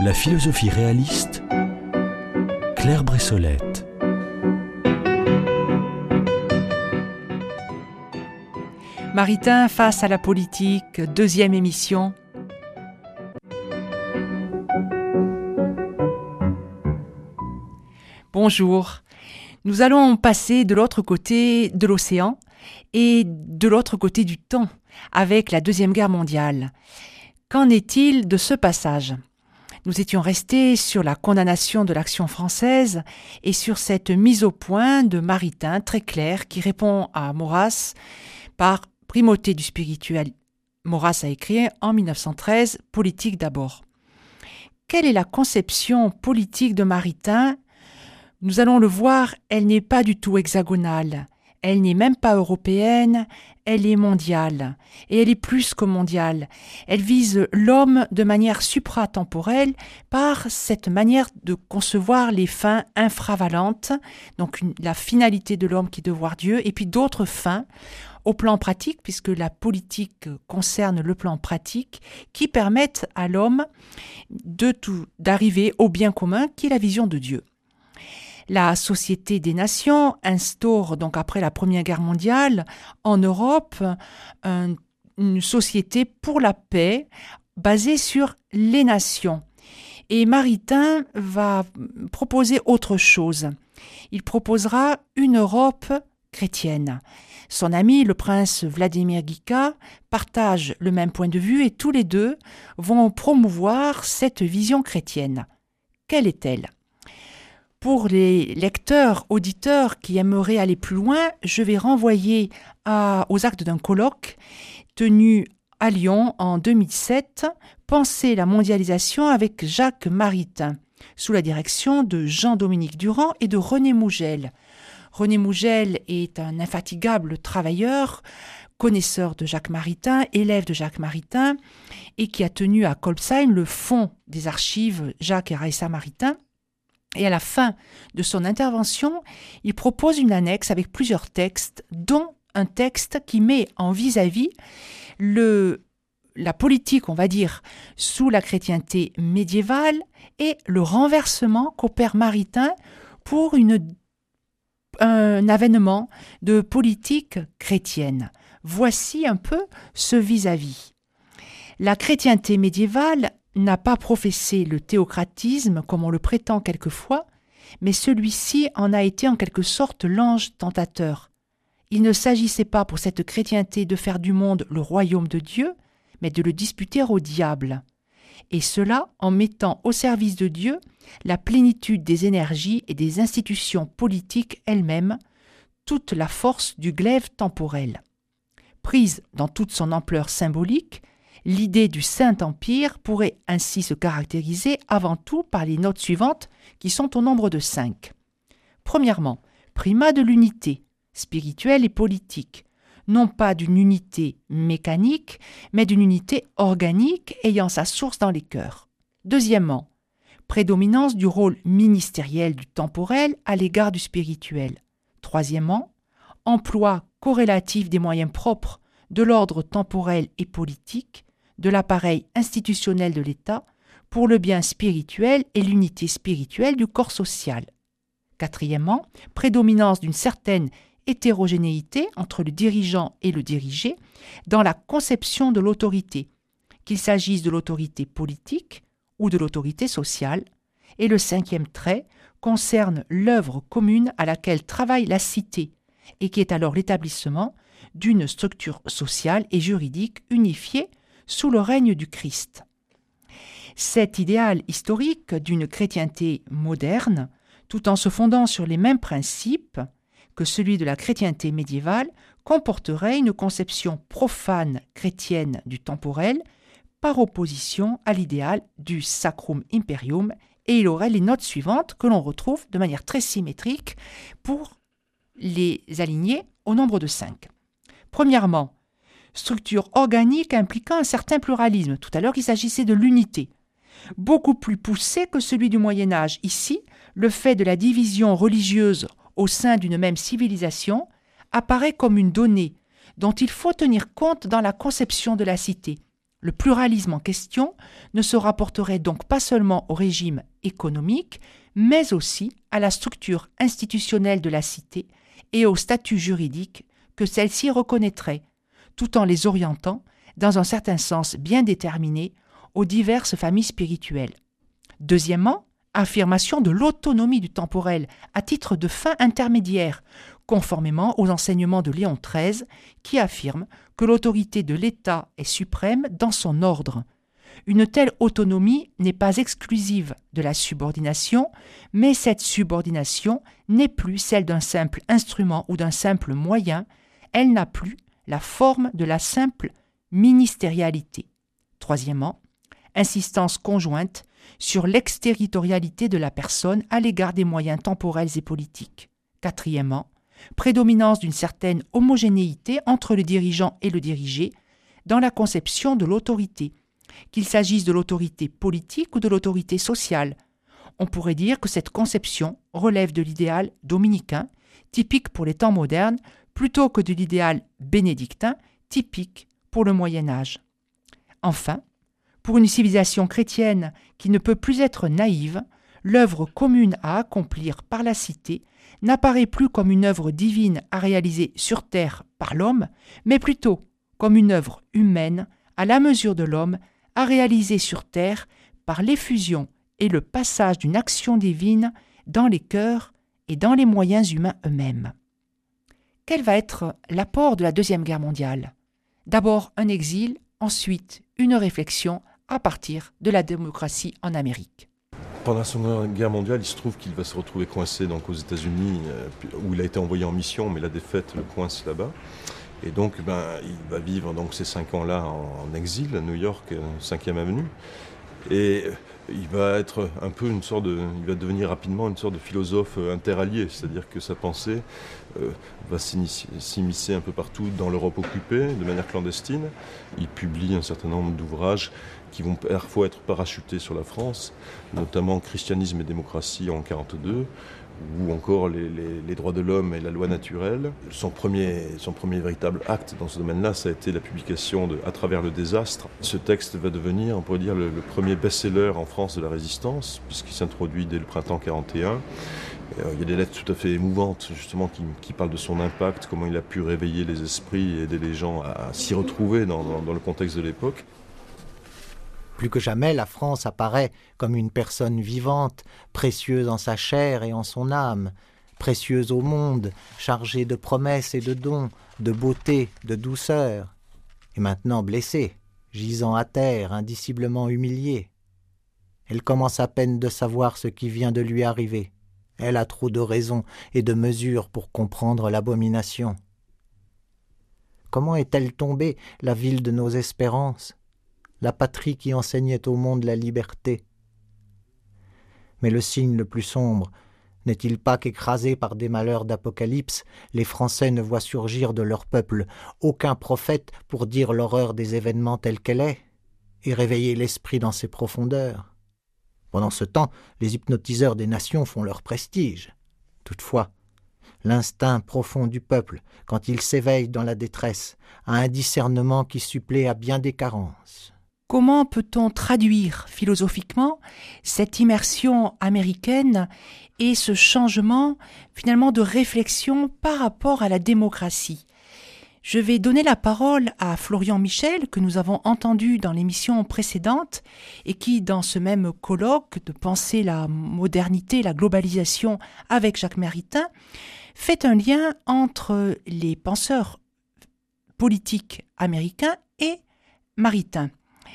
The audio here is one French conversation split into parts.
La philosophie réaliste, Claire Bressolette. Maritain face à la politique, deuxième émission. Bonjour. Nous allons passer de l'autre côté de l'océan et de l'autre côté du temps, avec la Deuxième Guerre mondiale. Qu'en est-il de ce passage ? Nous étions restés sur la condamnation de l'action française et sur cette mise au point de Maritain très claire qui répond à Maurras par primauté du spirituel. Maurras a écrit en 1913 « Politique d'abord ». Quelle est la conception politique de Maritain ? Nous allons le voir, elle n'est pas du tout hexagonale. Elle n'est même pas européenne, elle est mondiale. Et elle est plus que mondiale. Elle vise l'homme de manière supratemporelle par cette manière de concevoir les fins infravalentes, donc la finalité de l'homme qui est de voir Dieu, et puis d'autres fins au plan pratique, puisque la politique concerne le plan pratique, qui permettent à l'homme d'arriver au bien commun, qui est la vision de Dieu. La Société des Nations instaure donc après la Première Guerre mondiale en Europe une société pour la paix basée sur les nations. Et Maritain va proposer autre chose. Il proposera une Europe chrétienne. Son ami, le prince Vladimir Guica, partage le même point de vue et tous les deux vont promouvoir cette vision chrétienne. Quelle est-elle ? Pour les lecteurs, auditeurs qui aimeraient aller plus loin, je vais renvoyer aux actes d'un colloque tenu à Lyon en 2007, « Penser la mondialisation » avec Jacques Maritain, sous la direction de Jean-Dominique Durand et de René Mougel. René Mougel est un infatigable travailleur, connaisseur de Jacques Maritain, élève de Jacques Maritain, et qui a tenu à Colpsheim le fonds des archives Jacques et Raissa Maritain. Et à la fin de son intervention, il propose une annexe avec plusieurs textes, dont un texte qui met en vis-à-vis la politique, on va dire, sous la chrétienté médiévale et le renversement qu'opère Maritain pour un avènement de politique chrétienne. Voici un peu ce vis-à-vis. La chrétienté médiévale n'a pas professé le théocratisme comme on le prétend quelquefois, mais celui-ci en a été en quelque sorte l'ange tentateur. Il ne s'agissait pas pour cette chrétienté de faire du monde le royaume de Dieu, mais de le disputer au diable. Et cela en mettant au service de Dieu la plénitude des énergies et des institutions politiques elles-mêmes, toute la force du glaive temporel. Prise dans toute son ampleur symbolique, l'idée du Saint-Empire pourrait ainsi se caractériser avant tout par les notes suivantes qui sont au nombre de 5. Premièrement, primat de l'unité, spirituelle et politique, non pas d'une unité mécanique, mais d'une unité organique ayant sa source dans les cœurs. Deuxièmement, prédominance du rôle ministériel du temporel à l'égard du spirituel. Troisièmement, emploi corrélatif des moyens propres de l'ordre temporel et politique, de l'appareil institutionnel de l'État pour le bien spirituel et l'unité spirituelle du corps social. Quatrièmement, prédominance d'une certaine hétérogénéité entre le dirigeant et le dirigé dans la conception de l'autorité, qu'il s'agisse de l'autorité politique ou de l'autorité sociale. Et le cinquième trait concerne l'œuvre commune à laquelle travaille la cité et qui est alors l'établissement d'une structure sociale et juridique unifiée sous le règne du Christ. Cet idéal historique d'une chrétienté moderne, tout en se fondant sur les mêmes principes que celui de la chrétienté médiévale, comporterait une conception profane chrétienne du temporel par opposition à l'idéal du Sacrum Imperium, et il aurait les notes suivantes que l'on retrouve de manière très symétrique pour les aligner au nombre de 5. Premièrement, structure organique impliquant un certain pluralisme. Tout à l'heure, il s'agissait de l'unité. Beaucoup plus poussé que celui du Moyen-Âge. Ici, le fait de la division religieuse au sein d'une même civilisation apparaît comme une donnée dont il faut tenir compte dans la conception de la cité. Le pluralisme en question ne se rapporterait donc pas seulement au régime économique, mais aussi à la structure institutionnelle de la cité et au statut juridique que celle-ci reconnaîtrait, tout en les orientant, dans un certain sens bien déterminé, aux diverses familles spirituelles. Deuxièmement, affirmation de l'autonomie du temporel à titre de fin intermédiaire, conformément aux enseignements de Léon XIII, qui affirme que l'autorité de l'État est suprême dans son ordre. Une telle autonomie n'est pas exclusive de la subordination, mais cette subordination n'est plus celle d'un simple instrument ou d'un simple moyen, elle n'a plus la forme de la simple ministérialité. Troisièmement, insistance conjointe sur l'exterritorialité de la personne à l'égard des moyens temporels et politiques. Quatrièmement, prédominance d'une certaine homogénéité entre le dirigeant et le dirigé dans la conception de l'autorité, qu'il s'agisse de l'autorité politique ou de l'autorité sociale. On pourrait dire que cette conception relève de l'idéal dominicain, typique pour les temps modernes, plutôt que de l'idéal bénédictin, typique pour le Moyen Âge. Enfin, pour une civilisation chrétienne qui ne peut plus être naïve, l'œuvre commune à accomplir par la cité n'apparaît plus comme une œuvre divine à réaliser sur terre par l'homme, mais plutôt comme une œuvre humaine à la mesure de l'homme à réaliser sur terre par l'effusion et le passage d'une action divine dans les cœurs et dans les moyens humains eux-mêmes. Quel va être l'apport de la Deuxième Guerre mondiale ? D'abord un exil, ensuite une réflexion à partir de la démocratie en Amérique. Pendant la Seconde Guerre mondiale, il se trouve qu'il va se retrouver coincé donc, aux États-Unis, où il a été envoyé en mission, mais la défaite le coince là-bas. Et donc, il va vivre donc, ces 5 ans-là en exil à New York, 5e avenue. Et il va être un peu il va devenir rapidement une sorte de philosophe interallié, c'est-à-dire que sa pensée va s'immiscer un peu partout dans l'Europe occupée, de manière clandestine. Il publie un certain nombre d'ouvrages qui vont parfois être parachutés sur la France, notamment Christianisme et démocratie en 1942, ou encore les droits de l'homme et la loi naturelle. Son premier véritable acte dans ce domaine-là, ça a été la publication de À travers le désastre. Ce texte va devenir, on pourrait dire, le premier best-seller en France de la résistance, puisqu'il s'introduit dès le printemps 1941. Il y a des lettres tout à fait émouvantes, justement, qui parlent de son impact, comment il a pu réveiller les esprits et aider les gens à s'y retrouver dans le contexte de l'époque. Plus que jamais, la France apparaît comme une personne vivante, précieuse en sa chair et en son âme, précieuse au monde, chargée de promesses et de dons, de beauté, de douceur, et maintenant blessée, gisant à terre, indiciblement humiliée. Elle commence à peine de savoir ce qui vient de lui arriver. Elle a trop de raisons et de mesures pour comprendre l'abomination. Comment est-elle tombée, la ville de nos espérances ? La patrie qui enseignait au monde la liberté. Mais le signe le plus sombre, n'est-il pas qu'écrasés par des malheurs d'apocalypse, les Français ne voient surgir de leur peuple aucun prophète pour dire l'horreur des événements telle qu'elle est, et réveiller l'esprit dans ses profondeurs. Pendant ce temps, les hypnotiseurs des nations font leur prestige. Toutefois, l'instinct profond du peuple, quand il s'éveille dans la détresse, a un discernement qui supplée à bien des carences. Comment peut-on traduire philosophiquement cette immersion américaine et ce changement finalement de réflexion par rapport à la démocratie ? Je vais donner la parole à Florian Michel, que nous avons entendu dans l'émission précédente et qui, dans ce même colloque de penser la modernité, la globalisation avec Jacques Maritain, fait un lien entre les penseurs politiques américains et Maritain.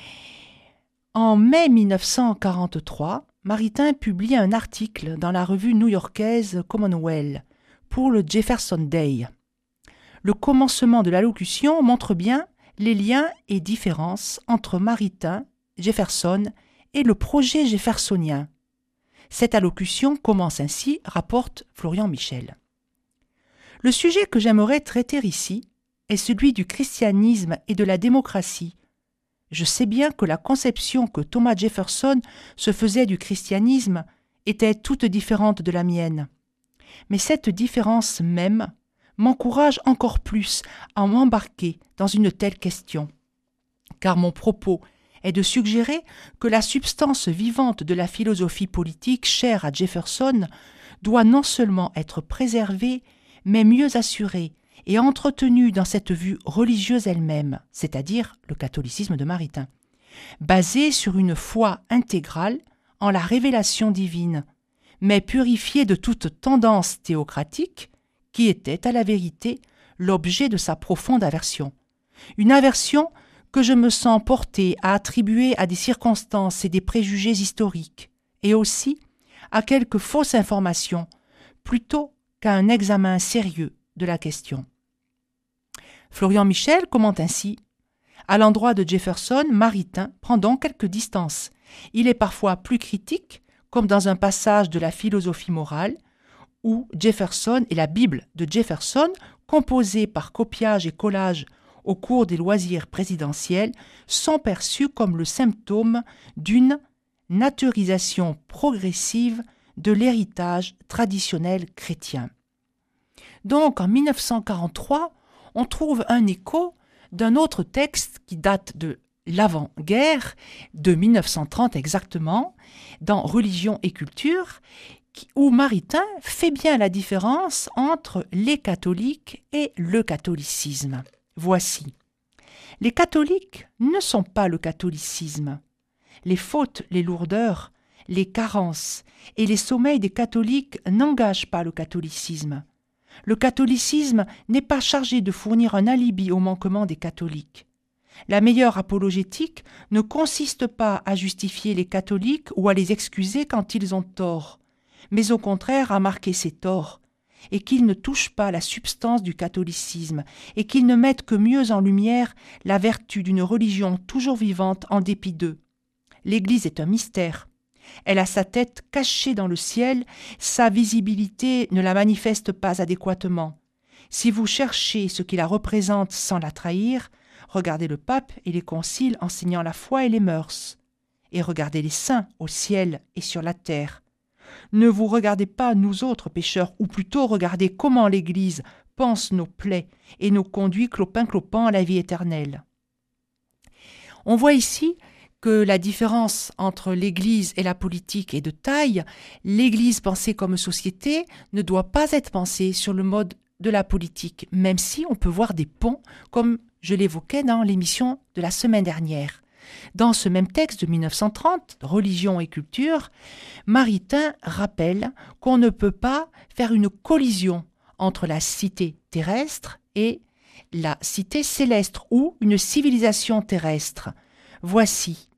En mai 1943, Maritain publie un article dans la revue new-yorkaise Commonwealth pour le Jefferson Day. Le commencement de l'allocution montre bien les liens et différences entre Maritain, Jefferson et le projet jeffersonien. Cette allocution commence ainsi, rapporte Florian Michel. Le sujet que j'aimerais traiter ici est celui du christianisme et de la démocratie. Je sais bien que la conception que Thomas Jefferson se faisait du christianisme était toute différente de la mienne. Mais cette différence même m'encourage encore plus à m'embarquer dans une telle question. car mon propos est de suggérer que la substance vivante de la philosophie politique chère à Jefferson doit non seulement être préservée, mais mieux assurée et entretenue dans cette vue religieuse elle-même, c'est-à-dire le catholicisme de Maritain, basée sur une foi intégrale en la révélation divine, mais purifiée de toute tendance théocratique qui était à la vérité l'objet de sa profonde aversion. Une aversion que je me sens porté à attribuer à des circonstances et des préjugés historiques, et aussi à quelques fausses informations, plutôt qu'à un examen sérieux de la question. Florian Michel commente ainsi : à l'endroit de Jefferson, Maritain prend donc quelques distances. Il est parfois plus critique, comme dans un passage de la philosophie morale, où Jefferson et la Bible de Jefferson, composée par copiage et collage au cours des loisirs présidentiels, sont perçus comme le symptôme d'une naturisation progressive de l'héritage traditionnel chrétien. Donc, en 1943, on trouve un écho d'un autre texte qui date de l'avant-guerre, de 1930 exactement, dans Religion et culture, où Maritain fait bien la différence entre les catholiques et le catholicisme. Voici. Les catholiques ne sont pas le catholicisme. Les fautes, les lourdeurs, les carences et les sommeils des catholiques n'engagent pas le catholicisme. Le catholicisme n'est pas chargé de fournir un alibi au manquement des catholiques. La meilleure apologétique ne consiste pas à justifier les catholiques ou à les excuser quand ils ont tort, mais au contraire à marquer ces torts, et qu'ils ne touchent pas la substance du catholicisme, et qu'ils ne mettent que mieux en lumière la vertu d'une religion toujours vivante en dépit d'eux. L'Église est un mystère. Elle a sa tête cachée dans le ciel, sa visibilité ne la manifeste pas adéquatement. Si vous cherchez ce qui la représente sans la trahir, regardez le pape et les conciles enseignant la foi et les mœurs, et regardez les saints au ciel et sur la terre. Ne vous regardez pas, nous autres pécheurs, ou plutôt regardez comment l'Église pense nos plaies et nous conduit clopin-clopant à la vie éternelle. On voit ici que la différence entre l'Église et la politique est de taille. L'Église pensée comme société ne doit pas être pensée sur le mode de la politique, même si on peut voir des ponts, comme je l'évoquais dans l'émission de la semaine dernière. Dans ce même texte de 1930, Religion et culture, Maritain rappelle qu'on ne peut pas faire une collision entre la cité terrestre et la cité céleste ou une civilisation terrestre. Voici.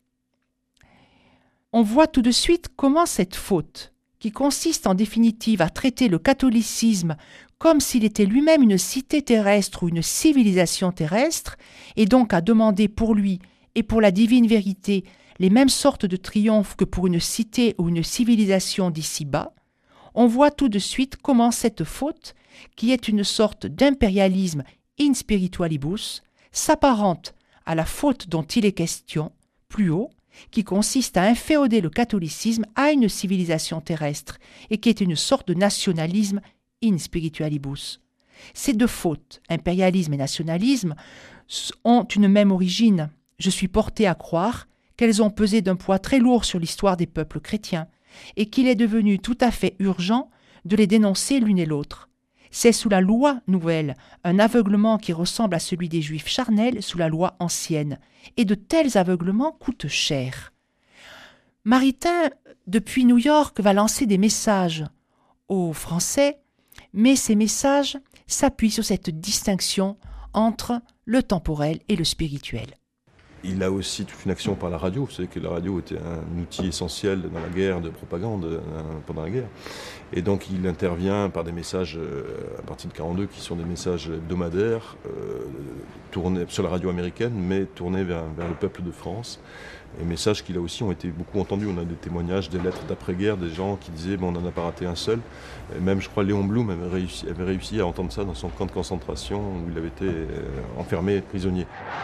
On voit tout de suite comment cette faute, qui consiste en définitive à traiter le catholicisme comme s'il était lui-même une cité terrestre ou une civilisation terrestre, et donc à demander pour lui et pour la divine vérité les mêmes sortes de triomphes que pour une cité ou une civilisation d'ici-bas, on voit tout de suite comment cette faute, qui est une sorte d'impérialisme in spiritualibus, s'apparente à la faute dont il est question plus haut, qui consiste à inféoder le catholicisme à une civilisation terrestre et qui est une sorte de nationalisme in spiritualibus. Ces deux fautes, impérialisme et nationalisme, ont une même origine. Je suis porté à croire qu'elles ont pesé d'un poids très lourd sur l'histoire des peuples chrétiens et qu'il est devenu tout à fait urgent de les dénoncer l'une et l'autre. C'est sous la loi nouvelle un aveuglement qui ressemble à celui des Juifs charnels sous la loi ancienne, et de tels aveuglements coûtent cher. Maritain, depuis New York, va lancer des messages aux Français, mais ces messages s'appuient sur cette distinction entre le temporel et le spirituel. Il a aussi toute une action par la radio. Vous savez que la radio était un outil essentiel dans la guerre de propagande pendant la guerre. Et donc il intervient par des messages à partir de 1942 qui sont des messages hebdomadaires tournés sur la radio américaine, mais tournés vers le peuple de France. Et messages qui là aussi ont été beaucoup entendus. On a des témoignages, des lettres d'après-guerre, des gens qui disaient on n'en a pas raté un seul. Et même je crois Léon Blum avait réussi à entendre ça dans son camp de concentration où il avait été enfermé, prisonnier.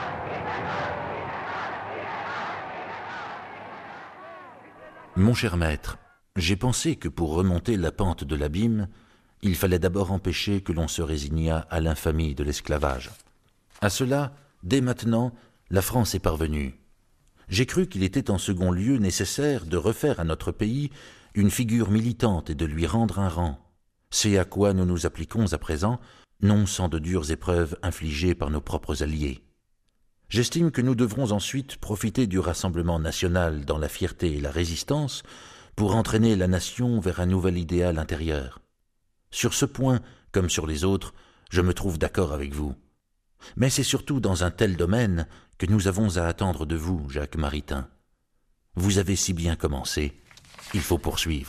Mon cher maître, j'ai pensé que pour remonter la pente de l'abîme, il fallait d'abord empêcher que l'on se résignât à l'infamie de l'esclavage. À cela, dès maintenant, La France est parvenue. J'ai cru qu'il était en second lieu nécessaire de refaire à notre pays une figure militante et de lui rendre un rang. C'est à quoi nous nous appliquons à présent, non sans de dures épreuves infligées par nos propres alliés. J'estime que nous devrons ensuite profiter du rassemblement national dans la fierté et la résistance pour entraîner la nation vers un nouvel idéal intérieur. Sur ce point, comme sur les autres, je me trouve d'accord avec vous. Mais c'est surtout dans un tel domaine que nous avons à attendre de vous, Jacques Maritain. Vous avez si bien commencé, il faut poursuivre.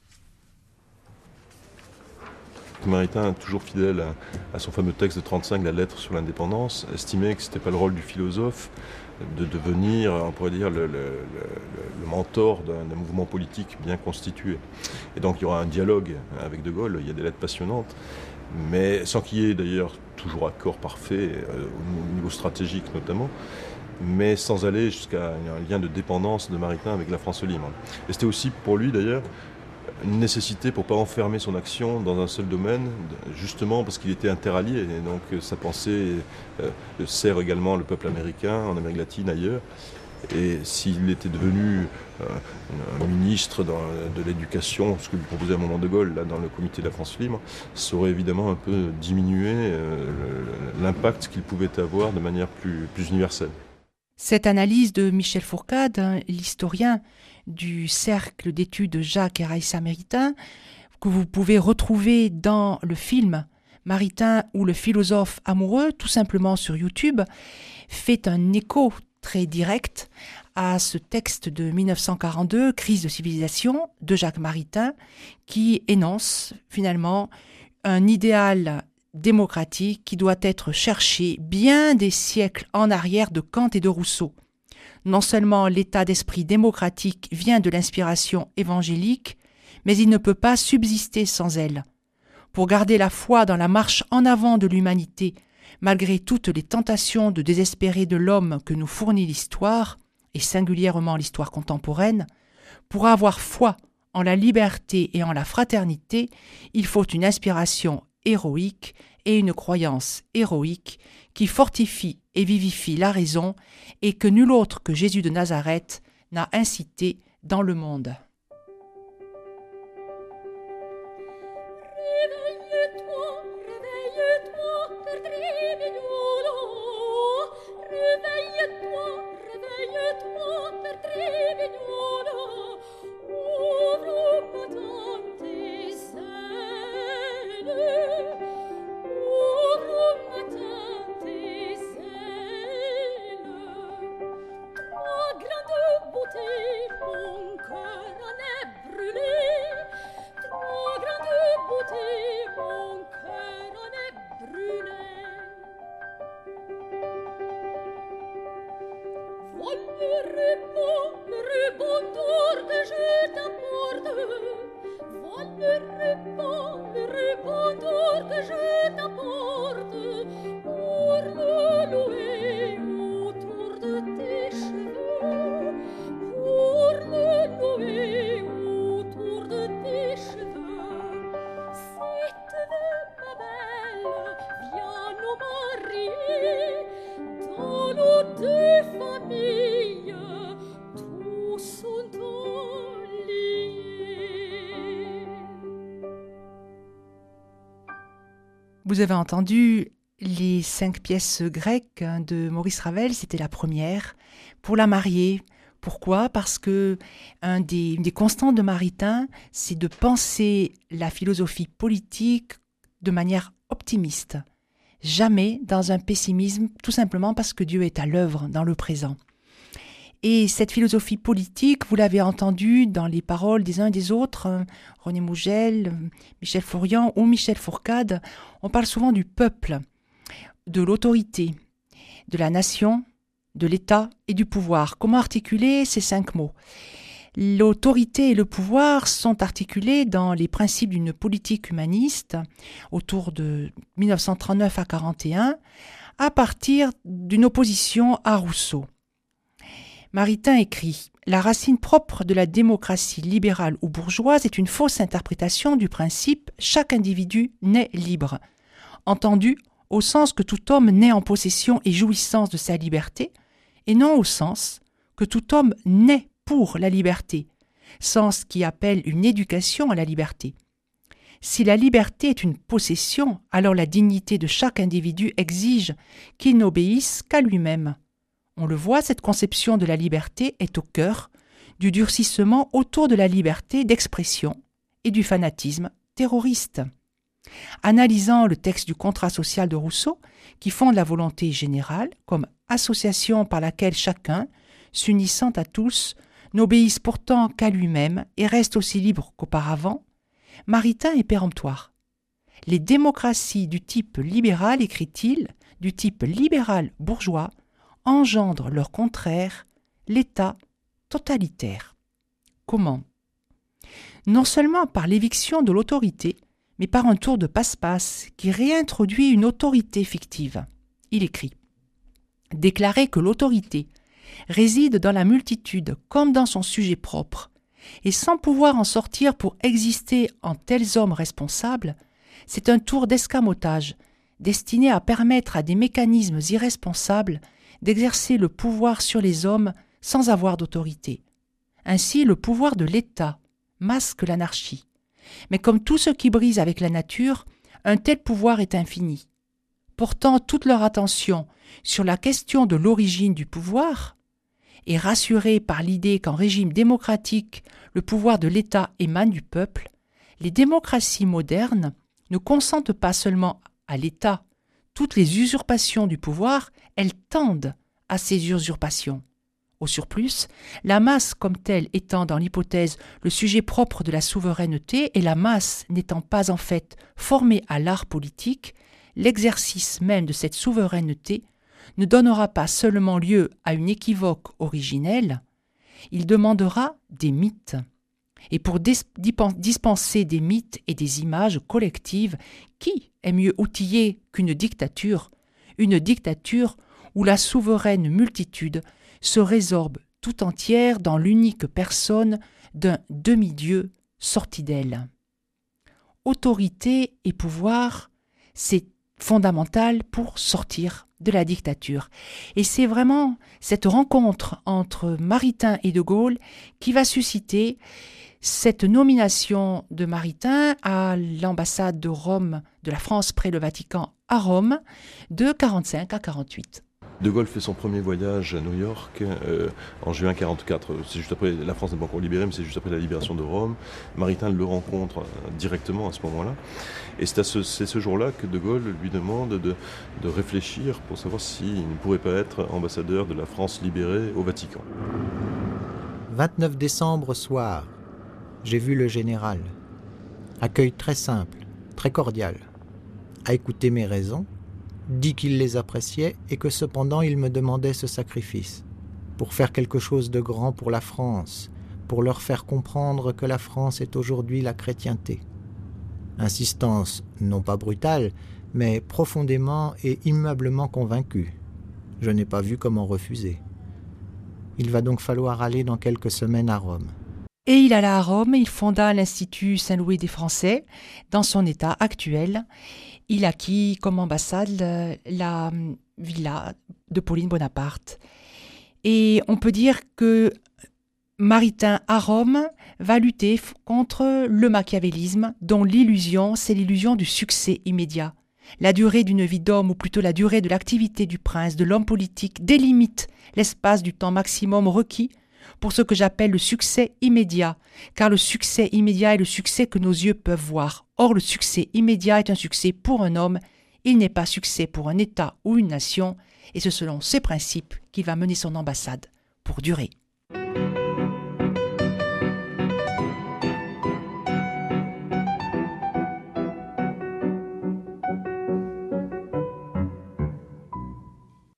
Maritain, toujours fidèle à son fameux texte de 1935, la lettre sur l'indépendance, estimait que ce n'était pas le rôle du philosophe de devenir, on pourrait dire, le mentor d'un mouvement politique bien constitué. Et donc il y aura un dialogue avec De Gaulle, il y a des lettres passionnantes, mais sans qu'il y ait d'ailleurs toujours accord parfait, au niveau stratégique notamment, mais sans aller jusqu'à un lien de dépendance de Maritain avec la France libre. Et c'était aussi pour lui d'ailleurs une nécessité pour ne pas enfermer son action dans un seul domaine, justement parce qu'il était interallié, et donc sa pensée sert également le peuple américain, en Amérique latine, ailleurs. Et s'il était devenu un ministre de l'éducation, ce que lui proposait à un moment De Gaulle, là, dans le comité de la France libre, ça aurait évidemment un peu diminué l'impact qu'il pouvait avoir de manière plus universelle. Cette analyse de Michel Fourcade, l'historien du cercle d'études Jacques et Raissa Maritain, que vous pouvez retrouver dans le film Maritain ou le philosophe amoureux, tout simplement sur YouTube, fait un écho très direct à ce texte de 1942, Crise de civilisation, de Jacques Maritain, qui énonce finalement un idéal démocratique qui doit être cherché bien des siècles en arrière de Kant et de Rousseau. Non seulement l'état d'esprit démocratique vient de l'inspiration évangélique, mais il ne peut pas subsister sans elle. Pour garder la foi dans la marche en avant de l'humanité, malgré toutes les tentations de désespérer de l'homme que nous fournit l'histoire, et singulièrement l'histoire contemporaine, pour avoir foi en la liberté et en la fraternité, il faut une inspiration héroïque et une croyance héroïque qui fortifie et vivifie la raison et que nul autre que Jésus de Nazareth n'a incité dans le monde. Vous avez entendu les 5 pièces grecques de Maurice Ravel, c'était la première, pour la mariée. Pourquoi ? Parce que une des constantes de Maritain, c'est de penser la philosophie politique de manière optimiste, jamais dans un pessimisme, tout simplement parce que Dieu est à l'œuvre dans le présent. Et cette philosophie politique, vous l'avez entendue dans les paroles des uns et des autres, René Mougel, Michel Florian ou Michel Fourcade, on parle souvent du peuple, de l'autorité, de la nation, de l'État et du pouvoir. Comment articuler ces 5 mots ? L'autorité et le pouvoir sont articulés dans les principes d'une politique humaniste autour de 1939 à 1941, à partir d'une opposition à Rousseau. Maritain écrit « La racine propre de la démocratie libérale ou bourgeoise est une fausse interprétation du principe « chaque individu naît libre », entendu au sens que tout homme naît en possession et jouissance de sa liberté, et non au sens que tout homme naît pour la liberté, sens qui appelle une éducation à la liberté. Si la liberté est une possession, alors la dignité de chaque individu exige qu'il n'obéisse qu'à lui-même. On le voit, cette conception de la liberté est au cœur du durcissement autour de la liberté d'expression et du fanatisme terroriste. Analysant le texte du contrat social de Rousseau, qui fonde la volonté générale comme association par laquelle chacun, s'unissant à tous, n'obéisse pourtant qu'à lui-même et reste aussi libre qu'auparavant, Maritain est péremptoire. Les démocraties du type libéral, écrit-il, du type libéral bourgeois, engendrent leur contraire, l'État totalitaire. Comment ? Non seulement par l'éviction de l'autorité, mais par un tour de passe-passe qui réintroduit une autorité fictive. Il écrit « Déclarer que l'autorité réside dans la multitude comme dans son sujet propre, et sans pouvoir en sortir pour exister en tels hommes responsables, c'est un tour d'escamotage destiné à permettre à des mécanismes irresponsables d'exercer le pouvoir sur les hommes sans avoir d'autorité. Ainsi, le pouvoir de l'État masque l'anarchie. Mais comme tout ce qui brise avec la nature, un tel pouvoir est infini. Portant toute leur attention sur la question de l'origine du pouvoir, et rassurés par l'idée qu'en régime démocratique, le pouvoir de l'État émane du peuple, les démocraties modernes ne consentent pas seulement à l'État toutes les usurpations du pouvoir, elles tendent à ces usurpations. Au surplus, la masse comme telle étant dans l'hypothèse le sujet propre de la souveraineté et la masse n'étant pas en fait formée à l'art politique, l'exercice même de cette souveraineté ne donnera pas seulement lieu à une équivoque originelle, il demandera des mythes. Et pour dispenser des mythes et des images collectives, qui est mieux outillé qu'une dictature où la souveraine multitude se résorbe tout entière dans l'unique personne d'un demi-dieu sorti d'elle. Autorité et pouvoir, c'est fondamental pour sortir de la dictature. Et c'est vraiment cette rencontre entre Maritain et De Gaulle qui va susciter cette nomination de Maritain à l'ambassade de Rome, de la France près le Vatican à Rome, de 1945 à 1948. De Gaulle fait son premier voyage à New York en juin 1944. C'est juste après, la France n'est pas encore libérée, mais c'est juste après la libération de Rome. Maritain le rencontre directement à ce moment-là. Et c'est ce jour-là que De Gaulle lui demande de réfléchir pour savoir s'il ne pourrait pas être ambassadeur de la France libérée au Vatican. 29 décembre soir, j'ai vu le général. Accueil très simple, très cordial. A écouté mes raisons, dit qu'il les appréciait et que cependant il me demandait ce sacrifice pour faire quelque chose de grand pour la France, pour leur faire comprendre que la France est aujourd'hui la chrétienté. Insistance non pas brutale, mais profondément et immuablement convaincue. Je n'ai pas vu comment refuser. Il va donc falloir aller dans quelques semaines à Rome. Et il alla à Rome, il fonda l'Institut Saint-Louis des Français dans son état actuel. Il acquit comme ambassade la villa de Pauline Bonaparte. Et on peut dire que Maritain à Rome va lutter contre le machiavélisme, dont l'illusion, c'est l'illusion du succès immédiat. La durée d'une vie d'homme, ou plutôt la durée de l'activité du prince, de l'homme politique, délimite l'espace du temps maximum requis pour ce que j'appelle le succès immédiat, car le succès immédiat est le succès que nos yeux peuvent voir. Or, le succès immédiat est un succès pour un homme, il n'est pas succès pour un État ou une nation, et c'est selon ces principes qu'il va mener son ambassade pour durer.